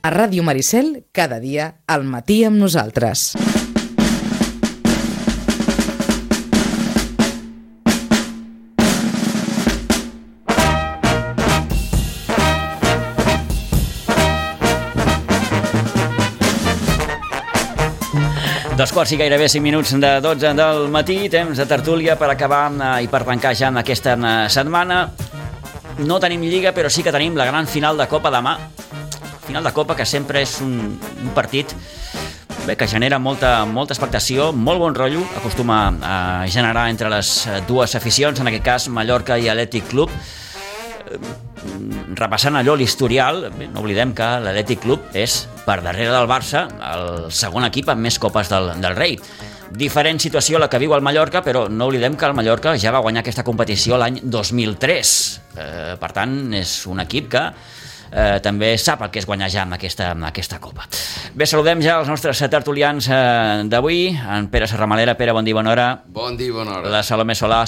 A Ràdio Maricel, cada dia, al matí amb nosaltres. Dos quarts i gairebé 5 minuts de 12 del matí, temps de tertúlia per acabar i per tancar ja en aquesta setmana. No tenim Lliga, però sí que tenim la gran final de Copa demà. Final de Copa que sempre és un partit que genera molta expectació, molt bon rotllo, acostuma a generar entre les dues aficions, en aquest cas Mallorca i Atlètic Club. Repassant allò l'historial, no oblidem que l'Atlètic Club és, per darrere del Barça, el segon equip amb més copes del Rei. Diferent situació la que viu el Mallorca, però no oblidem que el Mallorca ja va guanyar aquesta competició l'any 2003. Per tant, és un equip que també sap el que és guanyar ja amb aquesta copa. Bé, saludem ja els nostres tertulians d'avui. En Pere Serramalera. Pere, bon dia, bona hora. Bon dia, bona hora. La Salomé Solà.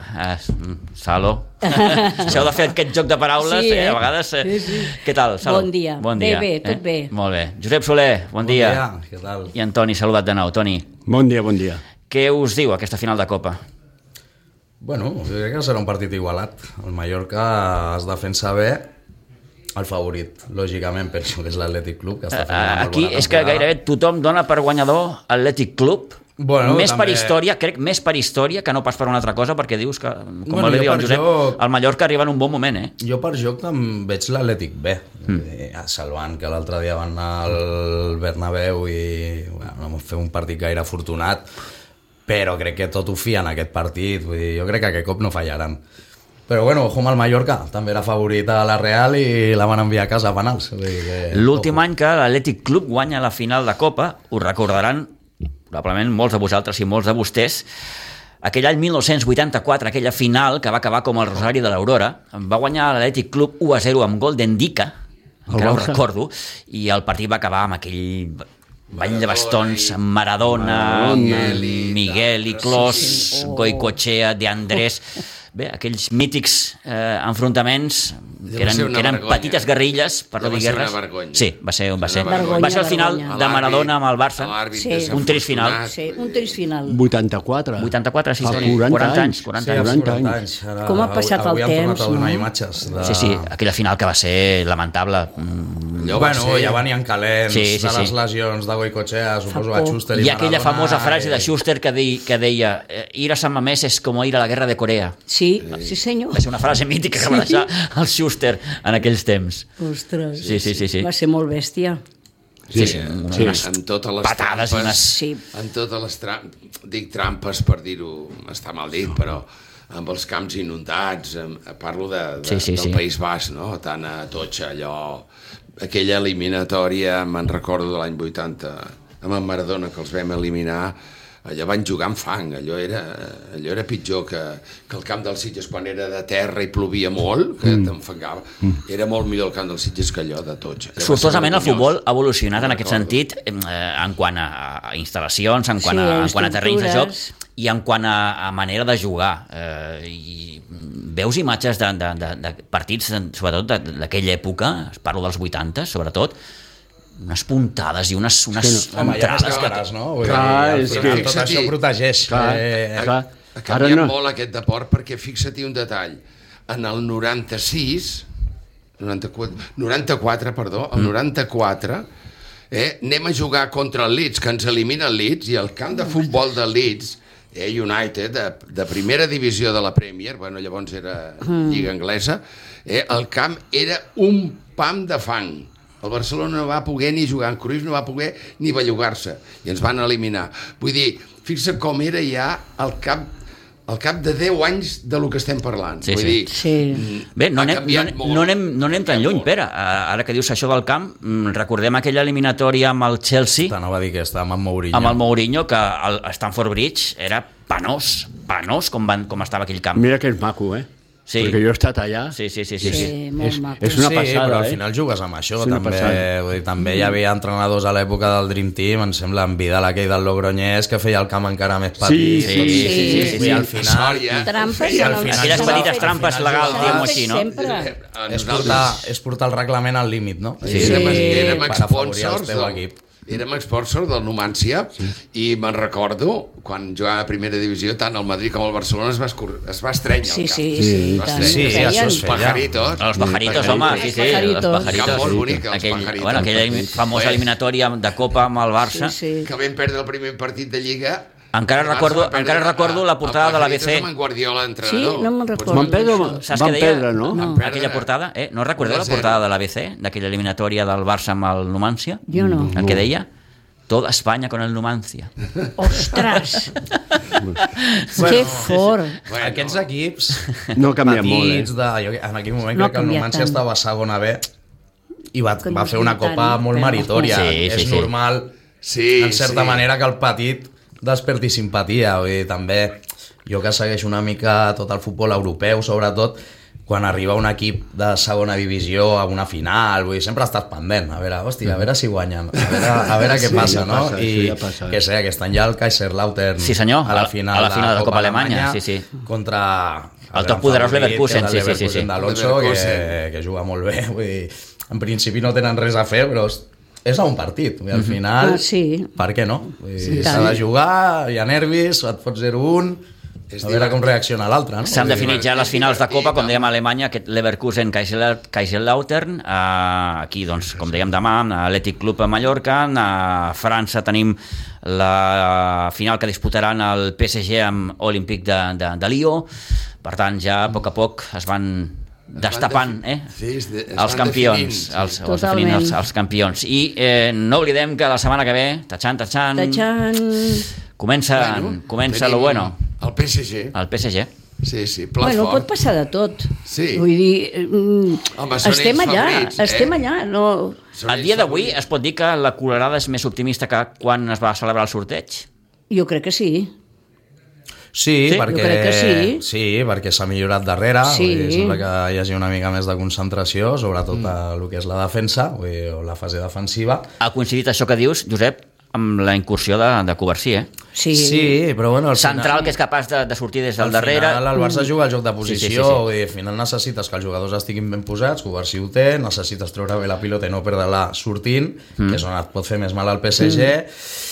Salo. S'heu de fer aquest joc de paraules, sí, a vegades. Sí. Què tal, Salo? Bon dia. Bé, tot bé. Molt bé. Josep Soler, bon dia. Què tal? I Antoni, saludat de nou. Toni. Bon dia. Què us diu aquesta final de Copa? Bueno, jo crec que serà un partit igualat. El Mallorca es defensa bé, el favorit, lògicament, penso que és l'Atlètic Club, que està fent una molt aquí bona és que gairebé tothom dona per guanyador Atlètic Club. Bueno, més també... per història, crec, més per història que no pas per una altra cosa, perquè dius que, com Bueno, va dir el Josep, joc... el Mallorca arriba en un bon moment, Jo per joc em veig l'Atlètic bé, salvant que l'altre dia van anar al Bernabéu i bueno, no vam fer un partit gaire afortunat, però crec que tot ho fia en aquest partit, vull dir, jo crec que aquest cop no fallaran. Però bueno, ojo amb el Mallorca, també era favorit a la Real i la van enviar a casa a penals. L'últim any que l'Atlètic Club guanya la final de Copa, us recordaran probablement molts de vosaltres i molts de vostès, aquell any 1984, aquella final que va acabar com el Rosari de l'Aurora, va guanyar l'Atlètic Club 1-0 amb gol d'Endica, encara ho recordo, i el partit va acabar amb aquell ball de bastons, Maradona, Miguel i Clos, Goicoechea, De Andrés... Bé, aquells mítics enfrontaments que eren petites guerrilles, per no dir guerres. Sí, va ser el final de Maradona amb el Barça. Un trist final. Sí, un trist final. 84. 84, sí, 40 anys. 40 anys. Com ha passat el temps, no? Sí, aquella final que va ser lamentable. Bueno, ja venien calents de les lesions de Goicoechea, suposo a Schuster i Maradona. I aquella famosa frase de Schuster que deia ir a Sant Mamés és com ir a la guerra de Corea. Sí, senyor. Va ser una frase mítica que va deixar el Schuster en aquells temps. Ostres, sí. Va ser molt bèstia. Sí. En totes les patades trampes, en totes les dic trampes per dir-ho, està mal dit, però amb els camps inundats, parlo del País Basc, no? Tant a Totxa, allò, aquella eliminatòria, me'n recordo de l'any 80, amb en Maradona, que els vam eliminar. Allò van jugar amb fang, allò era pitjor que el camp dels Sitges quan era de terra i plovia molt, que t'enfangava. Era molt millor el camp dels Sitges que allò de Totxa. Sortosament el futbol ha evolucionat en aquest sentit en quant a instal·lacions, en quant a terrenys de joc i en quant a manera de jugar. I veus imatges de partits, sobretot d'aquella època, parlo dels 80, sobretot, unes puntades i unes entrades que... No? Clar, és que... Tot això protegeix. Ha canviat molt aquest deport perquè fixa-t'hi un detall. En el 94, el 94, anem a jugar contra el Leeds, que ens elimina el Leeds, i el camp de futbol del Leeds, United, de primera divisió de la Premier, bueno, llavors era lliga anglesa, el camp era un pam de fang. El Barcelona no va poder ni jugar, en Cruyff no va poder ni bellugar-se, i ens van eliminar. Vull dir, fixa't com era ja al cap de 10 anys de lo que estem parlant. Vull dir, bé, no anem tan lluny, Pere. Ara que dius això del camp, recordem aquella eliminatòria amb el Chelsea. T'anava a dir que estava amb Mourinho. Amb el Mourinho, que el Stamford Bridge era penós com estava aquell camp. Mira que és maco, Sí. Perquè jo he estat allà. Sí. molt maco. És una sí, passada, però al final jugues amb això. És una També, passada. vull dir, també hi havia entrenadors a l'època del Dream Team, em sembla, en Vidal aquell del Logroñés, que feia el camp encara més petit. Sí. I al final... Trampes al en el- final Aquelles jugar- petites trampes al final legals, jugar- diguem-ho així, no? Sempre. És portar el reglament al límit, no? Sí. Érem Per afavorir el sponsors teu equip. Érem sponsors del Numancia i me'n recordo quan jugava a primera divisió tant el Madrid com el Barcelona es va estrènyer Sí, al camp. sí, Es va tant. estrènyer. Sí, això es Els feia. pajaritos. Els pajaritos, home, sí, Els pajaritos. els pajaritos. Camp molt bonic, els pajaritos. Bueno, aquella famosa eliminatòria de Copa amb el Barça. Sí. Que vam perdre el primer partit de Lliga. Encara recordo la portada de l'ABC. Amb en Guardiola, Sí, entrenador. no me'n recordo. Van perdre, Saps van què deia? perdre, no? Van perdre. Aquella portada, no recordeu la 1-0. portada de l'ABC, d'aquella eliminatòria del Barça amb el Numancia? Jo no. El que deia? Toda España con el Numancia. Ostres! Que fort! Bueno, Aquests equips No ha canviat molt, petits, en aquell moment No ha crec que el canviat Numancia tant. estava a segona B i va Que no fer és una tant, copa molt però- meritòria. Sí, És sí. normal, Sí, en certa sí. manera, que el petit desperti simpatia. Vull dir, també, jo que segueixo una mica tot el futbol europeu, sobretot, quan arriba un equip de segona divisió a una final, vull dir, sempre estàs pendent, a veure si guanyen, a veure què Sí, passa, ja no? passa, I sí, ja passa. que sé, aquest any ja el Kaiserslautern Sí, senyor, a la final, de la Copa Alemanya, sí. contra El tot poderós Leverkusen, sí. d'Alonso, Leverkusen. que juga molt bé, vull dir, en principi no tenen res a fer, però és a un partit, vull dir, al final, sí. per què no? Vull dir, Sí, s'ha tant. de jugar, hi ha nervis, et fots 0-1, a veure com reacciona l'altre, no? S'han definit ja les finals de Copa, com dèiem a Alemanya, aquest Leverkusen Kaiserslautern, aquí, doncs, com dèiem demà, Atlètic Club a Mallorca, a França tenim la final que disputaran el PSG amb Olímpic de Lió, per tant, ja a poc es van destapant Sí, es els van campions, definint, els Totalment. definint els campions. I no oblidem que la setmana que ve, tachan, Tachan... comença tenim lo bueno, El PSG. el PSG. Sí, pla Bueno, fort. pot passar de tot. Sí. Vull dir, Home, són estem ells allà, favorits, estem allà. No... Són A ells dia d'avui favorits. es pot dir que la Colorada és més optimista que quan es va celebrar el sorteig? Jo crec que sí. Sí, Sí? perquè, Jo crec que sí. sí, perquè s'ha millorat darrere, Sí. vull dir, sembla que hi hagi una mica més de concentració, sobretot a el que és la defensa, vull dir, o la fase defensiva. Ha coincidit això que dius, Josep, amb la incursió de Covarsí, Sí. Sí, però bueno, al Central final, que és capaç de sortir des del al darrere. final el Barça juga al joc de posició, Sí, sí, sí. vull dir, al final necessites que els jugadors estiguin ben posats, Covarsí ho té, necessites treure bé la pilota i no perdre-la sortint, que és on et pot fer més mal al PSG,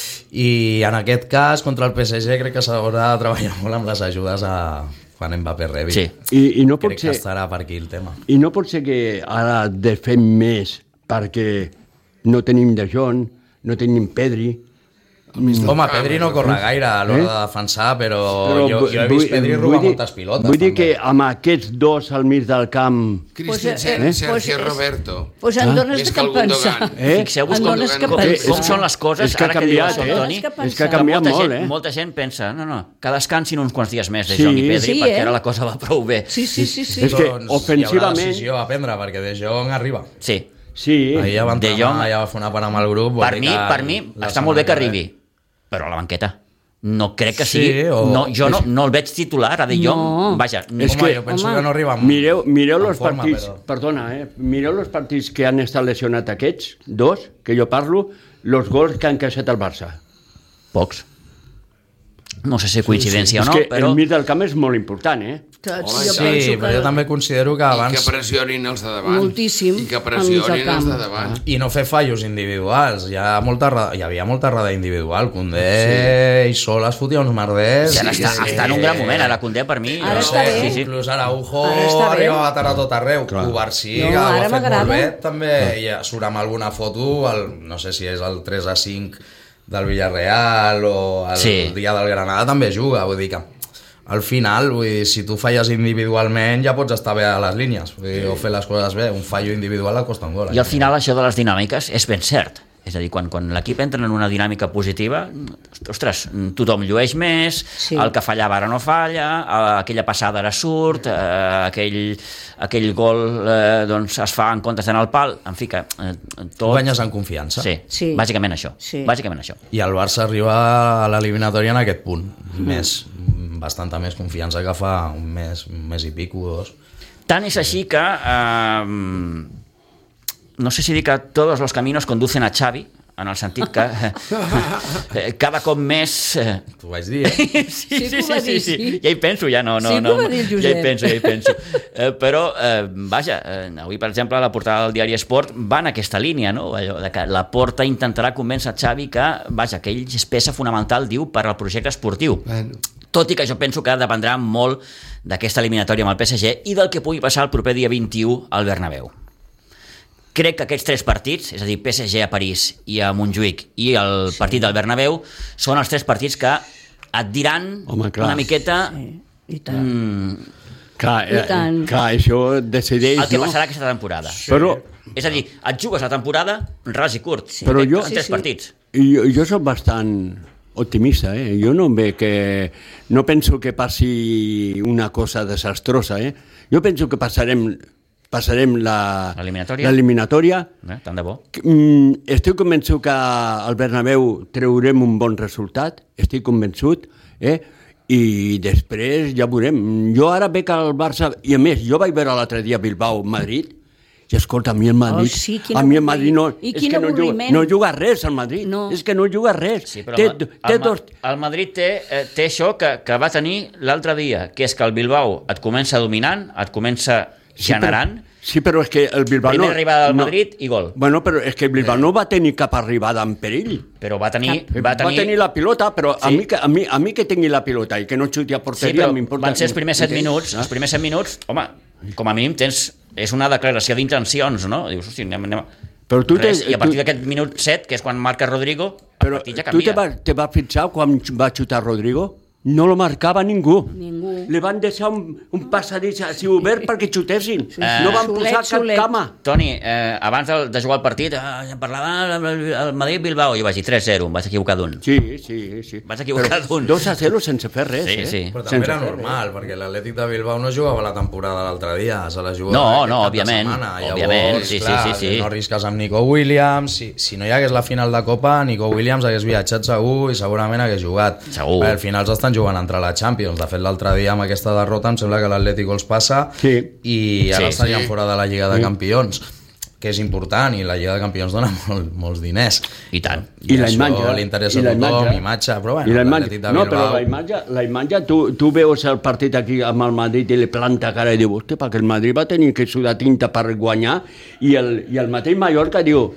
i en aquest cas, contra el PSG, crec que s'haurà de treballar molt amb les ajudes a quan Mbappé rebi. Sí. I no pot Crec que ser... estarà per aquí el tema. I no pot ser que ara de fem més perquè no tenim De Jong, no tenim Pedri. Home, Pedri no corre gaire a l'hora de defensar, però jo he vull- vist Pedri vull robar dir- moltes pilotes. Vull dir també. que amb aquests dos al mig del camp... Christensen, Pues, Sergio pues, Roberto. Pues en dones Més de que el què pensar. Gundogan. Fixeu-vos En com, dones que com pensar. són les coses, És que ha ara que diu canviat, el eh? Toni, És que És que ha canviat molta molt, gent, eh? molta gent pensa, no, que descansin uns quants dies més de Sí. Jong i Pedri, Sí, perquè eh? ara la cosa va prou bé. Sí. És que Doncs hi haurà ofensivament... decisió a prendre, perquè De Jong arriba. Sí. Sí, Ahir ja va De entrenar, Jong- ja va fer una part amb el grup. vol Per dir mi, que per mi la està molt bé que setmana arribi, però a la banqueta. No crec que Sí, sigui... o- No, jo no el veig titular, a De Jong. No. Vaja, És Home, que- jo penso home, que no arriba amb, mireu amb els forma, partits, però... perdona, mireu els partits que han estat lesionats aquests, dos, que jo parlo, els gols que han encaixat el Barça. pocs. No sé si coincidència És o no, que però... el mig del camp és molt important, Sí, però jo també considero que I que abans... pressionin els de davant. Moltíssim, I que al mig pressionin del els de camp. davant. I no fer fallos individuals. Hi havia molta errada individual. Condé i sol es fotia uns merders. I ara està en un gran moment, ara Condé per mi... Ara No està sé, bé. inclús Araujo Ara està bé. arriba a batar a tot arreu. Covarsí, No, que ho ha ara fet molt m'agrada. bé, també ja surt amb alguna foto, no sé si és el 3-5 del Villarreal o el Sí. dia del Granada, també juga, vull dir que al final, vull dir, si tu falles individualment ja pots estar bé a les línies, vull dir, o fer les coses bé, un fallo individual et costa un gol. I al final això de les dinàmiques és ben cert. És a dir, quan l'equip entra en una dinàmica positiva, ostres, tothom llueix més, Sí. el que fallava ara no falla, aquella passada ara surt, aquell gol doncs es fa en comptes d'anar al pal, en fi que tot... Guanyes en confiança. Sí, Sí. bàsicament això. Sí. Bàsicament això. I el Barça arriba a l'eliminatòria en aquest punt. Més bastanta més confiança que fa un mes i pico, 2. Tant és així que no sé si dir que tots els caminos conducen a Xavi, en el sentit que cada cop més... T'ho vaig dir, eh? Sí. Sí. Ja hi penso, ja no. Sí que ho va dir el Josep. Ja hi penso. Però, vaja, avui, per exemple, la portada del diari Esport va en aquesta línia, no? Allò de que la Porta intentarà convèncer Xavi que, vaja, que ell és peça fonamental, diu, per al projecte esportiu. Bueno. Tot i que jo penso que dependrà molt d'aquesta eliminatòria amb el PSG i del que pugui passar el proper dia 21 al Bernabéu. Crec que aquests 3 partits, és a dir, PSG a París i a Montjuïc i el partit del Bernabéu, són els 3 partits que et diran una miqueta... I tant. Clar, això decideix, el que no? passarà aquesta temporada. Però, És a dir, et jugues la temporada ras i curt, Però jo- en 3 partits. jo soc bastant optimista, Jo no no penso que passi una cosa desastrosa, Jo penso que passarem l'eliminatòria. Tant de bo. Estic convençut que al Bernabéu treurem un bon resultat, estic convençut, i després ja veurem. Jo ara veig el Barça, i a més, jo vaig veure l'altre dia Bilbao-Madrid, i escolta, a mi el Madrid... sí, a mi el Madrid no... I és quin que avorriment. no juga res, el Madrid. No. És que no juga res. Sí, però el Madrid té això que va tenir l'altre dia, que és que el Bilbao et comença dominant, et comença generant... Sí, però és que el Bilbao Primera arribada del Madrid i gol. Bueno, però és que el Bilbao no va tenir cap arribada en perill. Però va tenir Va tenir la pilota, però Sí. a mi que tingui la pilota i que no xuti a Sí, porteria però m'importa. van ser els primers 7 minuts. Els primers 7 minuts, home, com a mínim és una declaració d'intencions, no? Dius, hosti, anem... Però tu Res, i a partir d'aquest minut 7, que és quan marca Rodrigo, el Però partit ja tu canvia. te vas fixar quan va xutar Rodrigo? No lo marcava ningú. Ningú. Le van deixar un passadís així obert perquè xutessin. No van Solet, posar cap solet. cama. Toni, abans de jugar el partit, parlava el Madrid-Bilbao, jo vaig dir 3-0, em vaig equivocar d'un. Sí. Vaig equivocar d'un. 2-0 sense fer res, Sí. Però també era normal, perquè l'Atlètic de Bilbao no jugava la temporada l'altre dia, se la jugava No, aquest cap de òbviament, setmana. òbviament, Llavors, sí, clar, sí. no arrisques amb Nico Williams, si no hi hagués la final de Copa, Nico Williams hagués viatjat segur i segurament hagués jugat. Segur. Al final estan jugant entre la Champions. De fet, l'altre dia amb aquesta derrota em sembla que l'Atlético els passa i ara estarien fora de la Lliga de Campions, que és important, i la Lliga de Campions dona molts diners. I tant. I la això imatge, li interessa a tothom, imatge, però bueno, I la l'Atlètic imatge. de No, Bilbao... però la imatge tu veus el partit aquí amb el Madrid i li planta cara i diu, hòstia, perquè el Madrid va tenir que sudar tinta per guanyar i el mateix Mallorca diu,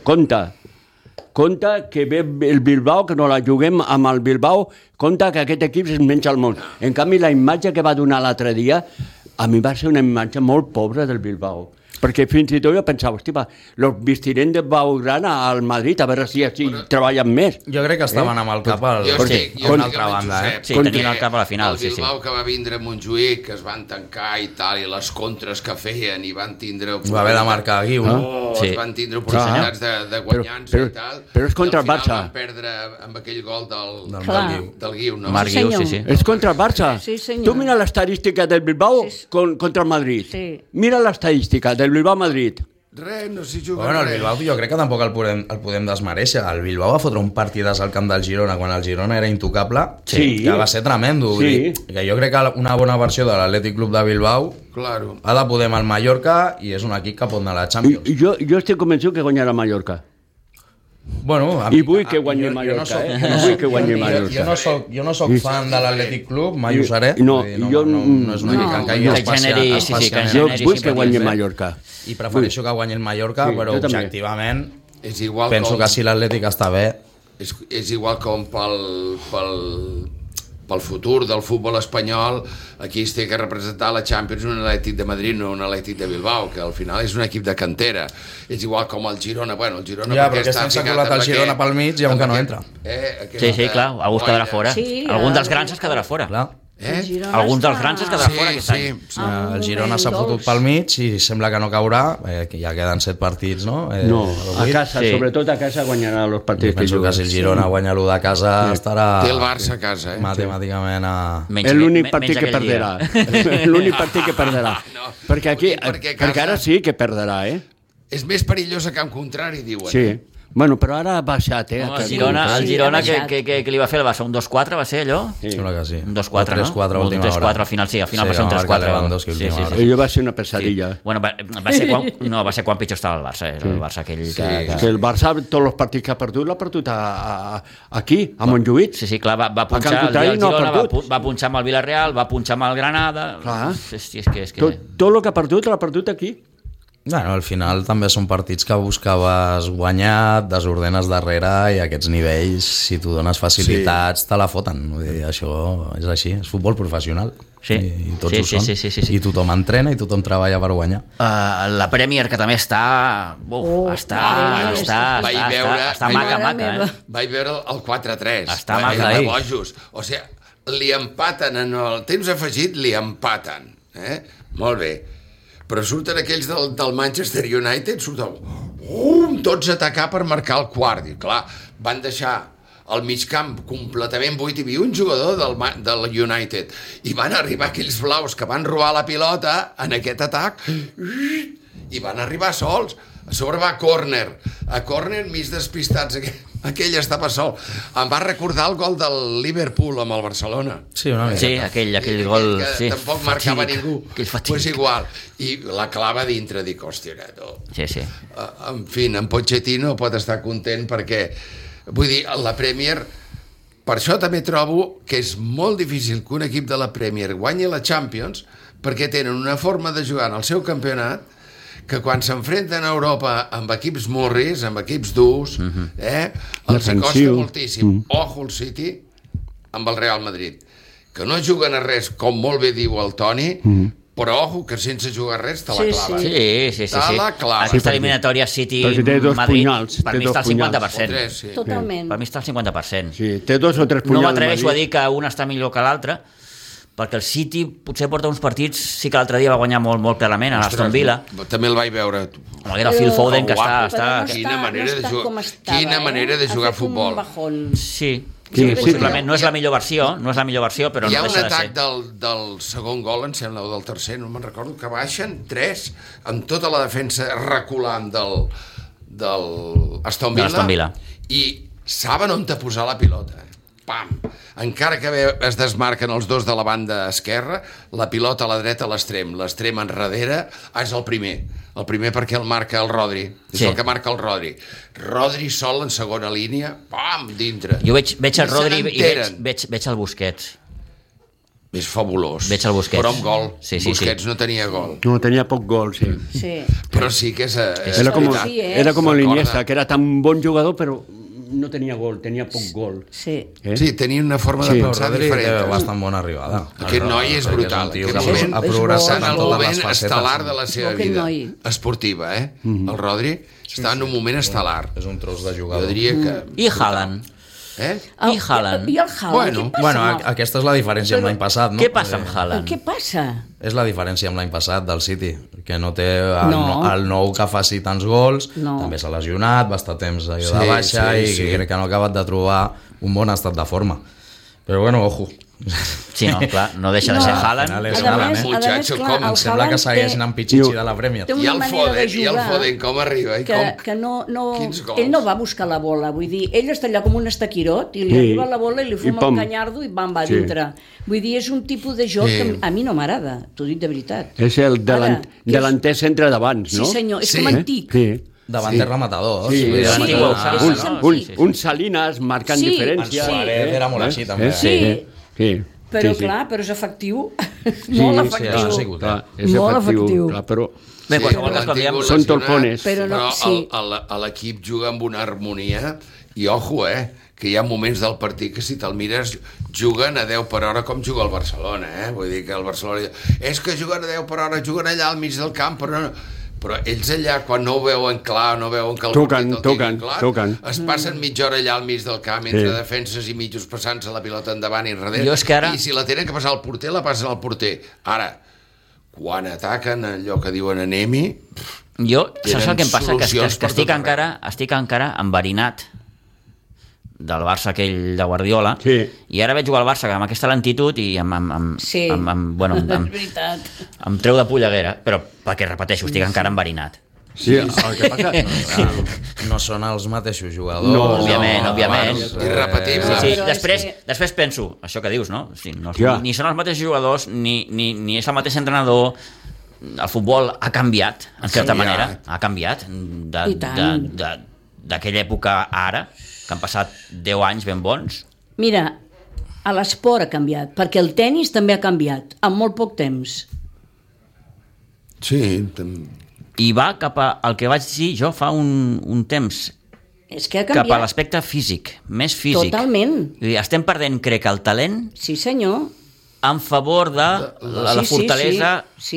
compte que ve el Bilbao, que no la juguem amb el Bilbao, compte que aquest equip es menja el món. En canvi, la imatge que va donar l'altre dia, a mi va ser una imatge molt pobra del Bilbao. Perquè fins i tot jo pensava, hòstia, los vestirem de Blaugrana al Madrid, a veure si així treballen més. Jo crec que estaven amb el cap a Jo estic una amb altra en banda, Josep, Sí, perquè tenien el cap a la final, sí. El Bilbao que va vindre a Montjuïc, que es van tancar i tal, i les contres que feien, i van tindre... Va haver de marcar a Guiu, no? Sí. Es van tindre oportunitats de guanyar-se i tal. però és contra el I al final Barça. van perdre amb aquell gol Clar. del Guiu, no? Marc Guiu, senyor. sí. És contra el Barça. Sí, senyor. Tu mira l'estadística del Bilbao contra el Madrid. Sí. Mira l'estadística del Bilbao-Madrid. Res, no s'hi juga Bueno, el res. Bilbao jo crec que tampoc el podem desmereixer. El Bilbao va fotre un partidàs al camp del Girona quan el Girona era intocable, Sí. que va ser tremendo. Vull Sí. dir, que jo crec que una bona versió de l'Atlètic Club de Bilbao Claro. ha de poder amb el Mallorca i és un equip que pot anar a la Champions. Jo estic convençut que guanyarà Mallorca. Bueno, I vull que guanyi Mallorca, Vull que guanyi Mallorca. Jo no soc fan de l'Atlètic Club, mai ho seré. No, Vull dir, jo- no és una equip que em caigui Que especial- generi- sí, que especialment. Jo generi vull que simpatia. guanyi Mallorca. I prefereixo que guanyi el Mallorca, Sí, però jo també. objectivament És igual penso com... que si l'Atlètic està bé, És igual com pel futur del futbol espanyol, aquí es té que representar la Champions un Atlètic de Madrid, no un Atlètic de Bilbao, que al final és un equip de cantera. És igual com el Girona, bueno, el Girona... ja, perquè però que està s'ha ficat colat el amb Girona pel mig i un que no entra. Sí, clar, algú es quedarà fora. Sí, Algun dels grans es quedarà fora. Clar. El Girona Alguns dels està- grans es quedarà fora aquest any. El Girona s'ha fotut pel mig i sembla que no caurà, que ja queden 7 partits, no? No, a casa, Sí. sobretot a casa guanyarà els partits que Penso que juga. si el Girona guanya l'1 de casa estarà Té el Barça a casa, matemàticament a... És l'únic partit que aquell dia. perdrà. L'únic partit que perdrà. No, Perquè aquí, perquè a perquè casa- ara sí que perdrà, És més perillós a camp contrari, diuen. Sí. Bueno, però ara ha baixat, No, aquest el Girona ha baixat. que li va fer el Barça, un 2-4 va ser allò? Sembla que sí. Un 2-4, no? 3-4 a Un última hora. 3-4 al final, sí, al final va ser un va marcar 3-4. Lewandowski a última hora. Allò va ser una pesadilla. Bueno, va ser quan pitjor estava el Barça, el Barça aquell Que el Barça, tots els partits que ha perdut, l'ha perdut aquí, a Montjuïc. Sí, clar, va punxar, Can Cotall el no ha Girona perdut. va punxar amb el Villarreal, va punxar amb el Granada... Clar. Hosti, és que... Tot el que ha perdut, l'ha perdut aquí. Bueno, al final també són partits que buscaves guanyar, desordenes darrere i aquests nivells, si tu dones facilitats, te la foten. Vull dir, això és així, és futbol professional. Sí. I tots Sí, ho sí, són. sí. I tothom entrena i tothom treballa per guanyar. La Premier, que també està... està maca, eh? Vaig veure el 4-3. Està Vaig maca, de bojos. O sigui, li empaten en el temps afegit, li empaten. Molt bé. Però surten aquells del Manchester United, surten tots a atacar per marcar el quart. I clar, van deixar el migcamp completament buit. Hi havia un jugador del United i van arribar aquells blaus que van robar la pilota en aquest atac i van arribar sols. A sobre va a córner mig despistats, aquell estava sol. Em va recordar el gol del Liverpool amb el Barcelona. Sí, una mica. Sí, aquell gol... Que Sí, tampoc marcava ningú. Aquell Pues fatídic. igual. I la clava dintre, dic, hòstia, neto. Sí. En fi, en Pochettino pot estar content perquè, vull dir, la Premier, per això també trobo que és molt difícil que un equip de la Premier guanyi la Champions, perquè tenen una forma de jugar en el seu campionat que quan s'enfrenten a Europa amb equips morris, amb equips durs, els costa Defensiu. moltíssim. Ojo el City amb el Real Madrid, que no juguen a res, com molt bé diu el Toni, però ojo, que sense jugar res te la clava. Sí. Te la clava. Aquesta eliminatòria Perquè té dos City-Madrid, punyals, per té mi dos està al punyals. 50%. O tres, sí. Totalment. Per mi està al 50%. Sí, té 2 o 3 No punyals. m'atreveixo a dir que un està millor que l'altre, perquè el City potser porta uns partits, sí que l'altre dia va guanyar molt clarament a l'Aston Villa, També el vaig veure. amb el Phil Foden, que guapo. està... Quina manera de jugar a futbol. Sí, Sí, possiblement no és la millor versió, però Hi ha no un deixa de atac ser. del segon gol, em sembla, o del tercer, no me'n recordo, que baixen 3 amb tota la defensa reculant del Aston De l'Aston Villa. i saben on te posar la pilota. Pam! Encara que es desmarquen els dos de la banda esquerra, la pilota a la dreta a l'extrem enrere és el primer perquè el marca el Rodri, és Sí. el que marca el Rodri sol en segona línia, pam, dintre. Jo veig el I se Rodri i n'enteren. veig el Busquets. És fabulós. Veig el Busquets. Però amb gol. Sí. Busquets no tenia gol. No, tenia poc gol, sí. Sí. Però sí que és Era com, veritat. Sí, era com Recorda. l'Iniesta, que era tan bon jugador, però no tenia gol, tenia poc gol. Sí. Sí, tenia una forma de Sí. pensar Rodri té diferent. bastant bona arribada. Aquest noi és brutal. Perquè és un tio Aquest que moment ha és progressat està en en el totes les moment facetes. estel·lar de la seva Aquest vida noi. esportiva, El Rodri està en un moment estel·lar. És un tros de Jo jugador. diria que... I Haaland. I Haaland. I el Haaland, Bueno, què passa Bueno, amb el- aquesta és la diferència amb l'any passat, no? Què passa amb Haaland? Què passa? És la diferència amb l'any passat del City, que no té el nou que faci tants gols, No. també s'ha lesionat, va estar temps allò Sí, de baixa sí, i sí. crec que no ha acabat de trobar un bon estat de forma. Però bueno, ojo. Sí, no, clar, no deixa de ser Haaland. Al final és A Haaland, més, eh? Muchacho, clar, com el em Sembla que Haaland segueixin té- amb Pichichi de la Premier. té I una el manera de jugar Foden, com arriba? I com... que no, Quins gols. ell no va buscar la bola, vull dir, ell està allà com un estaquirot i li Sí. arriba la bola i li fuma pam. el canyardo i va Sí. dintre. Vull dir, és un tipus de joc Sí. que a mi no m'agrada, t'ho dic de veritat. És el Ara, delanter centre d'abans, Sí, no? senyor, és Sí. com antic. Sí. Davant de rematador. Sí, vull dir, sí, antic. sí, un, sí. un Salinas marcant Sí, diferència. sí. Suárez era molt així, també. Sí. Sí. Però sí. clar, però és efectiu. Sí, Molt sí, efectiu. ha sigut. Clar, és Molt efectiu, efectiu. clar, però... Bé, Sí, qualsevol cas, quan diem... l'antic Són lesionat, tolpones. Però no- sí. l'equip juga amb una harmonia i ojo, que hi ha moments del partit que si te'l mires juguen a 10 per hora com juga el Barcelona, vull dir que el Barcelona és que juguen a 10 per hora, juguen allà al mig del camp, però ells allà quan no ho veuen clar, no veuen que el Toquen, partit el tinguin toquen. es passen mitja hora allà al mig del camp entre Sí. defenses i mitjos passant-se la pilota endavant i enrere, Jo és que ara- i si la tenen que passar al porter, la passen al porter. Ara, quan ataquen allò que diuen anemi, Jo, saps el que em passa? Que solucions per estic tot encara enverinat del Barça aquell de Guardiola, Sí. i ara veig jugar al Barça amb aquesta lentitud i Sí, bueno, és veritat. em treu de polleguera, però perquè, repeteixo, estic encara enverinat. Sí, el que passa... No són els mateixos jugadors. No, òbviament. Irrepetible. Sí, Però després penso, això que dius, no? Sí, Ja. ni són els mateixos jugadors, ni és el mateix entrenador. El futbol ha canviat, en certa manera. Ha canviat I tant. d'aquella època a ara, que han passat 10 anys ben bons. Mira, a l'esport ha canviat, perquè el tennis també ha canviat, en molt poc temps. Sí, I va cap al que vaig dir jo fa un temps, És que ha cap a canviat. l'aspecte físic, més físic. Totalment. Vull dir, estem perdent, crec, el talent Sí, senyor. en favor de la fortalesa... Sí,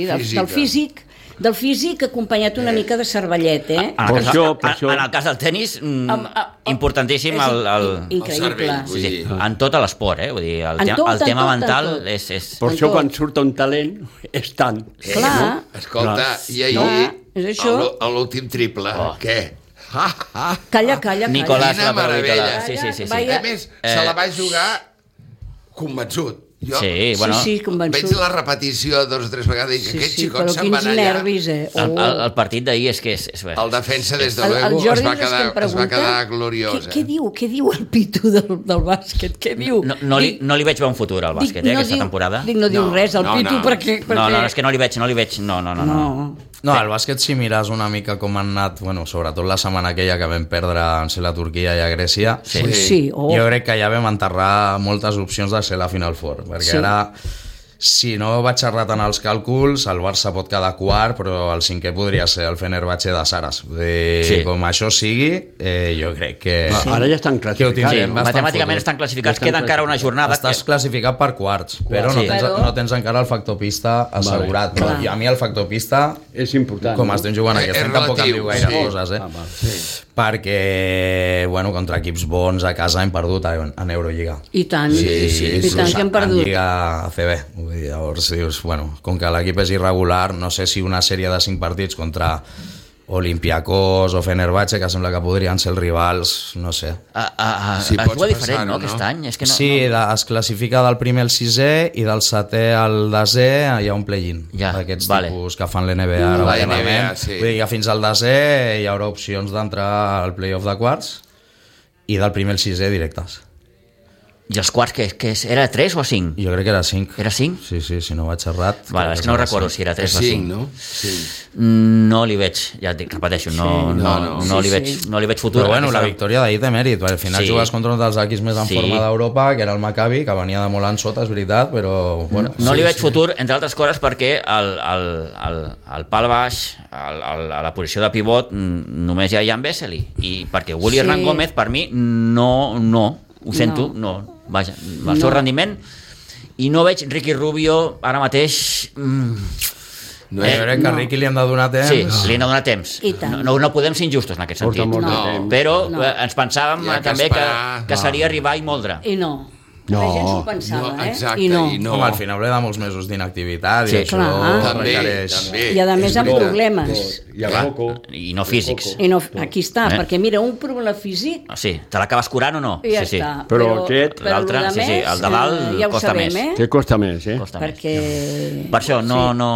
del físic acompanyat una mica de cervellet, eh? Per això. En el cas del tennis, importantíssim és el increïble. cervell, vull sí, dir. en tot l'esport, eh? Vull dir, el En tot, tema en tot, mental en tot. és... Per això tot. quan surt un talent és tant. Clar. Escolta, i ahir, Clar, és això. a l'últim triple, què? Calla. Nicolás Quina la meravella. Paravitola. Sí. Vaya. A més, se la va jugar convençut. Jo Sí, bueno, Sí, convençut. veig la repetició 2 o 3 vegades i dic, Sí, aquest sí, xicot però se'n va quins anar allà. nervis, eh? el partit d'ahir és que és El defensa, des de El luego, Jordi es va és que em quedar pregunta gloriós. Què diu el Pitu del bàsquet? Què diu? no li veig bon futur al bàsquet, aquesta temporada. No diu No, res, el no, Pitu, no. perquè... No, és que no li veig. No. No, al bàsquet, si mires una mica com han anat, bueno, sobretot la setmana aquella que vam perdre en ser la Turquia i a Grècia, Sí, jo crec que ja vam enterrar moltes opcions de ser la Final Four, perquè Sí. ara, si no vaig errat en els càlculs, el Barça pot quedar quart, però el cinquè podria ser el Fenerbahçe de Saras. Sí. Com això sigui, jo crec que... Ara ja estan Que ho classificats. tindrem bastant Matemàticament fotut. estan classificats, Ja estan queda encara una jornada. Estàs classificat per quarts, però Sí. no tens encara el factor pista assegurat. Vale. Però a mi el factor pista, És important. com estem jugant aquest És any, tampoc em relatiu, diu gaire sí. coses, eh? Val. Perquè, bueno, contra equips bons a casa hem perdut en Eurolliga. I tant, Sí, i tant que hem En perdut. Lliga ACB. Vull dir, llavors dius, bueno, com que l'equip és irregular, no sé si una sèrie de 5 partits contra Olympiacos o Fenerbahçe, que sembla que podrien ser els rivals, no sé. Sí, Es pots juga diferent, passar-ho, no, no? aquest any? És que no, Sí, es classifica del primer al sisè i del setè al desè hi ha un play-in Ja, d'aquests vale. tipus que fan l'NBA ara La últimament. NBA, sí. Vull dir que fins al desè hi haurà opcions d'entrar al play-off de quarts i del primer al sisè directes. I els quarts, que era 3 o 5? Jo crec que era 5. Era 5? Sí, si no vaig errat. Vale, és que no recordo si era 3 o 5. 5, no? Sí. No li veig, ja et dic, repeteixo, no li veig futur. Però bueno, la Aquesta- victòria d'ahir té mèrit. Al final Sí. jugues contra un dels equips més en Sí. forma d'Europa, que era el Maccabi, que venia de molt en sota, és veritat, però... Bueno, No li veig futur, entre altres coses, perquè el pal baix, a la posició de pivot, només hi ha Jan Vesely. I perquè Willy Sí. Hernán Gómez, per mi, no, ho sento, no. Vaja, el seu rendiment, i no veig Ricky Rubio ara mateix... No, jo crec que a Ricky li hem de donar temps. Sí, li hem de donar temps. I tant. No podem ser injustos en aquest Porta sentit. molt de No. temps. Però No. ens pensàvem Hi ha que també esperar. que seria arribar i moldre. I no. No. La gent s'ho pensava, No, eh? exacte, I no. i no. Home, al final ve de molts mesos d'inactivitat Sí. i això Clar. També, requereix... també. I a més amb veritat. problemes. I a poco. I no físics. I no, aquí està, Eh? perquè mira, un problema físic Sí, te l'acabes curant o no? i ja Sí, sí. està. Però aquest- L'altre, lo de sí, més, el de dalt ja ho costa sabem, més. Què costa més, eh? Costa més. Perquè... Per això,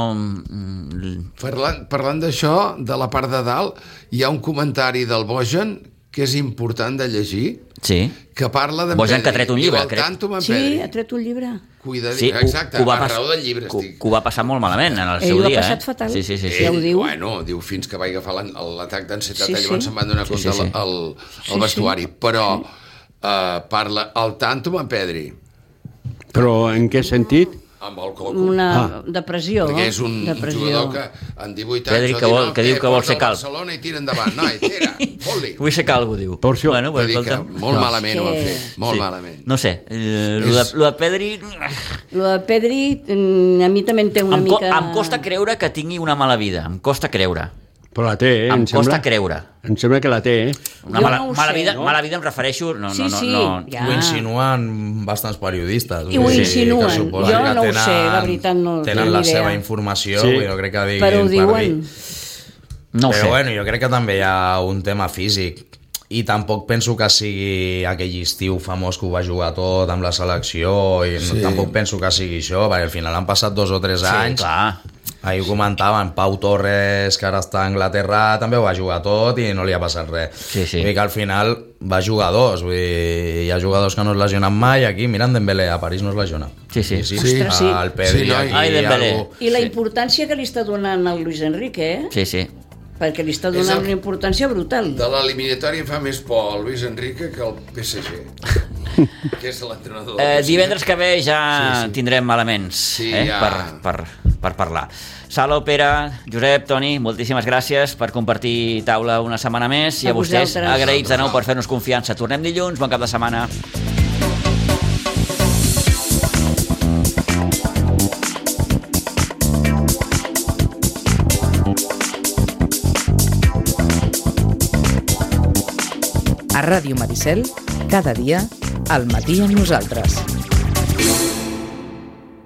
Parlant d'això, de la part de dalt, hi ha un comentari del Bojan que és important de llegir, Sí. que parla de... Bojan, que ha tret un llibre, Diu, crec. el tanto en Sí, Pedri. ha tret un llibre. Cuida, Sí, exacte, ho va a pas- raó del llibre que estic. ho va passar molt malament en el Ell seu ho ha dia. passat fatal. Sí. Ja ho diu. Bueno, diu fins que vaig agafar l'atac d'ansietat, Sí, llavors sí. se'n van donar compte sí. al vestuari. Però parla el tanto en Pedri, Però en què sentit? amb el coco. Una depressió. Perquè és un jugador que en 18 anys Pedri, o que vol- 19, que diu que vol porta ser el calb. Barcelona i tira endavant. Noi, tira, fot-li. Vull ser calvo, diu. Per això. Bueno, Vull pues, dir que escolta, molt malament ho han Que- fet, molt malament. no sé, lo de Pedri... Lo de Pedri, a mi també em té una mica... Em costa creure que tingui una mala vida, em costa creure. Però la té, Em costa creure. Em sembla que la té, eh? Una Jo mala, no ho mala sé, vida, no? mala vida em refereixo... No, Sí, sí, no. ja. Ho insinuen bastants periodistes. I ho Vull dir, insinuen. que suposo Jo que no ho sé, la veritat no tenen tinc la ni idea. seva informació, Sí. vull dir, no crec que diguin Però ho per diuen. dir. No ho Però sé. bueno, jo crec que també hi ha un tema físic i tampoc penso que sigui aquell estiu famós que ho va jugar tot amb la selecció i tampoc penso que sigui això, perquè al final han passat 2 o 3 anys Clar. Ahir ho comentaven, Pau Torres, que ara està a Anglaterra, també ho va jugar tot i no li ha passat res. Sí, sí. Vull dir que al final va jugar dos, vull dir, hi ha jugadors que no es lesionen mai, aquí miren Dembélé, a París no es lesiona. Sí, sí. Sí, Ostres, sí. al Pedri, Sí, noi. aquí, Ai, Dembélé. I la importància que li està donant al Luis Enrique, Sí, sí. perquè li està És donant el- una importància brutal. De l'eliminatòria fa més por el Luis Enrique que el PSG, que és l'entrenador del PSG. Divendres que ve ja tindrem elements Sí, ja. per parlar. Sala, Pere, Josep, Toni, moltíssimes gràcies per compartir taula una setmana més i a A vostès vosaltres. agraïts de nou per fer-nos confiança. Tornem dilluns, bon cap de setmana. A Ràdio Maricel, cada dia, al matí amb nosaltres.